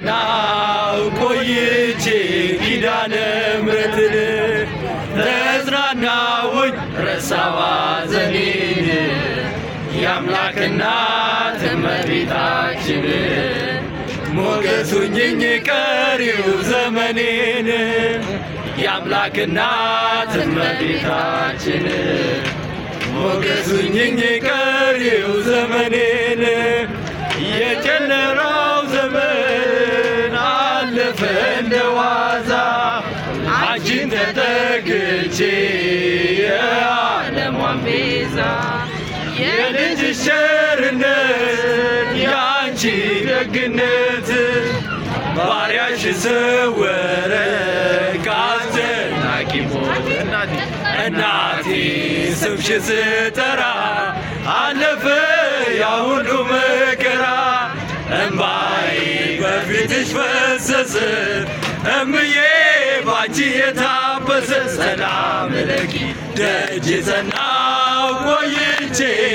ናው ቆይቼ ኪዳነ ምሕረትን ተጽናናሁኝ ረሳዋ ሐዘኔን የአምላክ እናት እመቤታችን ሞገስ ሁኚኝ ቀሪው ዘመኔን የአምላክ እናት እመቤታችን ሞገስ ሁኚኝ ቀሪው ዘመኔን የጨለማው ዘመን አለፈ እንደ ዋዛ አንቺን ተጠግቼ የዓለሟን ቤዛ የልጅሽ ቸርነት የአንቺ ደግነት ባሪያሽ ሰወረ ከአስጨናቂ ሞት እናቴ ስምሽን ስጠራ አለፈ ያ ሁሉ መከራ እምባዬ በፊትሽ ፈሰሰ እምዬ ባንቺ የታበሰ ሰላም ለኪ ደጅ ጸናሁ ቆይቼ